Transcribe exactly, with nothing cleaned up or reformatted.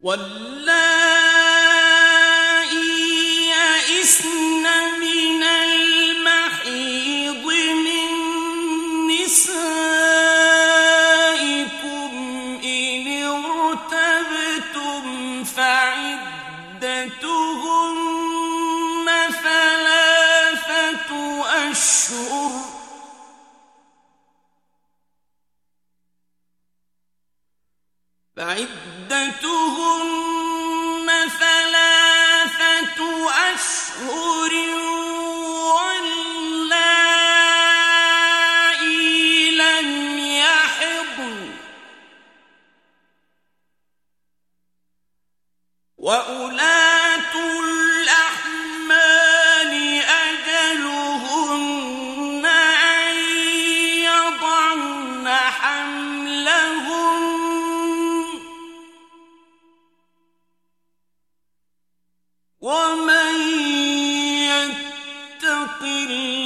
واللائي يئسن من المحيض من نسائكم إن ارتبتم فعدتهن ثلاثة أشهر فعدتهن ثلاثة أشهر واللائي لم يحضن وأولاة الأحمال أجلهن أن يضعن حملهن ومن يتق الله